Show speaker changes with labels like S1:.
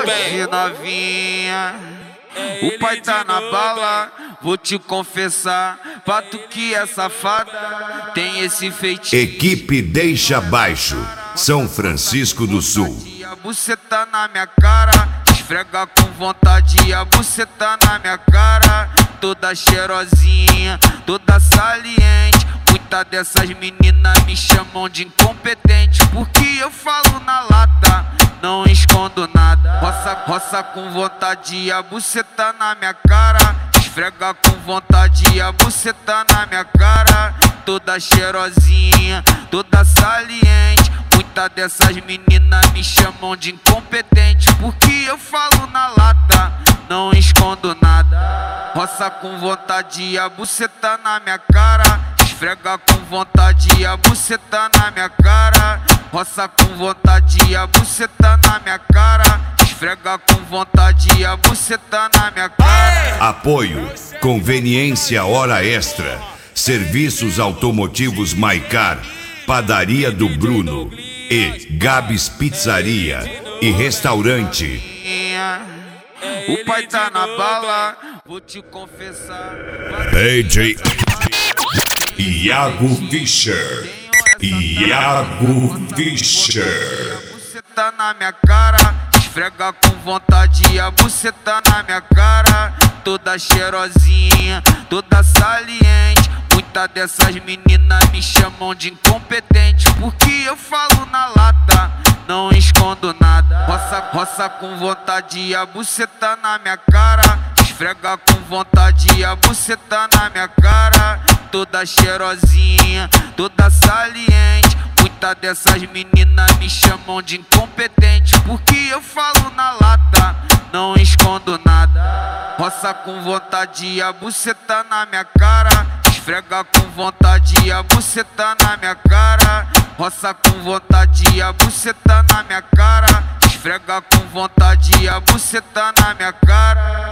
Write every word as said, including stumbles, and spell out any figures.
S1: Hoje novinha, o pai tá na bala. Vou te confessar, pato que é safada, tem esse feitiço.
S2: Equipe Deixa Baixo, São Francisco do Sul.
S1: A buceta na minha cara, esfrega com vontade. A buceta na minha cara, toda cheirosinha, toda saliente. Muitas dessas meninas me chamam de incompetente, porque eu falo na lata, não escondo nada. Roça, roça com vontade, a buceta na minha cara. Esfrega com vontade, a buceta na minha cara. Toda cheirosinha, toda saliente. Muitas dessas meninas me chamam de incompetente, porque eu falo na lata, não escondo nada. Roça com vontade, a buceta na minha cara. Esfrega com vontade, a buceta na minha cara. Roça com vontade, a buceta na minha cara. Esfrega com vontade, a buceta na minha cara.
S2: Apoio, conveniência hora extra, serviços automotivos Maicar, Padaria do Bruno e Gabs Pizzaria e Restaurante.
S1: O pai tá na bala, vou te confessar.
S2: D J Iago Fischer, Iago Fischer.
S1: A buceta na minha cara, esfrega com vontade, a buceta na minha cara. Toda cheirosinha, toda saliente. Muitas dessas meninas me chamam de incompetente, porque eu falo na lata, não escondo nada. Roça, roça com vontade, a buceta na minha cara. Esfrega com vontade, a buceta na minha cara. Toda cheirosinha, toda saliente. Muitas dessas meninas me chamam de incompetente, porque eu falo na lata, não escondo nada. Roça com vontade, a buceta na minha cara. Esfrega com vontade, a buceta na minha cara. Roça com vontade, a buceta na minha cara. Esfrega com vontade, a buceta na minha cara.